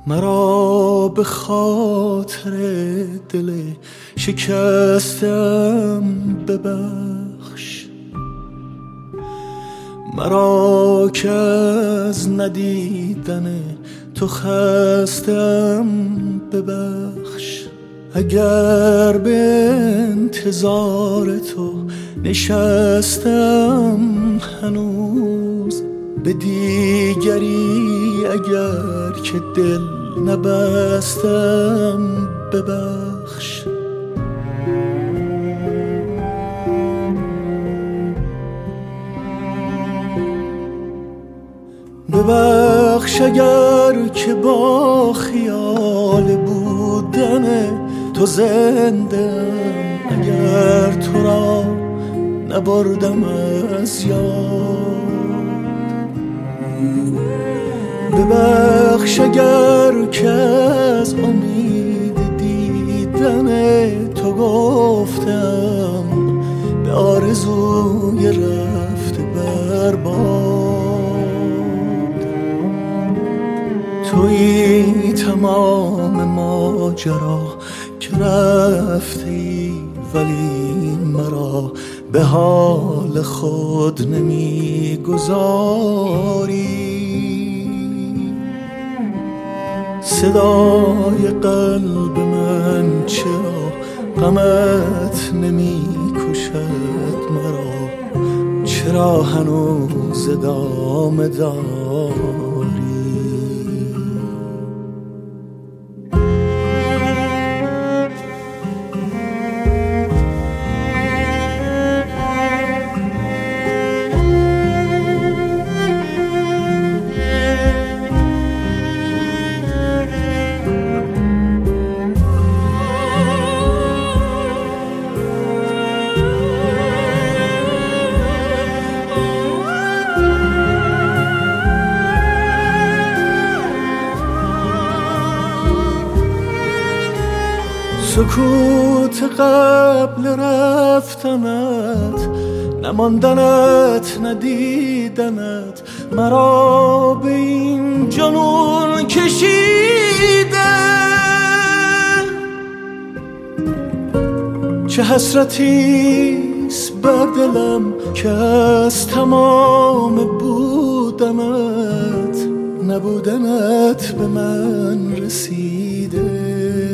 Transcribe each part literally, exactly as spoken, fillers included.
مرا به خاطر دل شکستم ببخش، مرا که از ندیدن تو خستم ببخش. اگر به انتظار تو نشستم هنوز، به دیگری اگر که دل نبستم ببخش. ببخش اگر که با خیال بودن تو زندم، اگر تو را نبردم از یاد. ببخش اگر که از امید دیدن تو گفتم به آرزوی رفته برباد. تویی تمام ماجرا که رفتی، ولی مرا به حال خود نمیگذاری. صدای قلب من چرا غمت نمی کشد مرا؟ چرا هنوز ادامه داری؟ سکوت قبل رفتنت، نماندنت ندیدنت، مرا به این جنون کشیده. چه حسرتیست بر دلم که از تمام بودنت، نبودنت به من رسیده.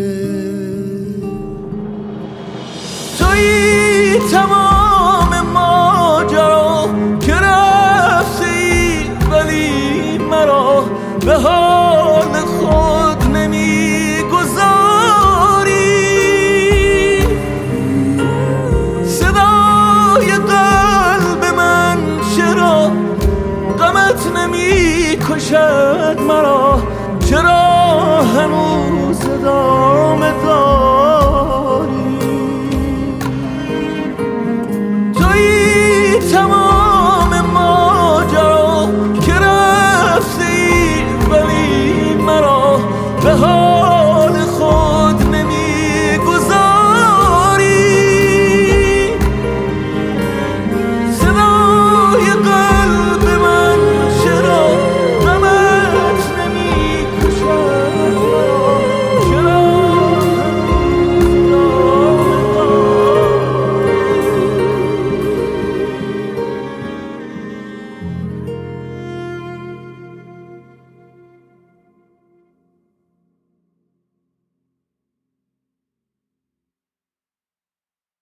تویی تمام ماجرا که رفتی، ولی مرا به حال خود نمیگذاری. صدای قلب من چرا غمت نمی کشد مرا؟ چرا هنوز ادامه داری؟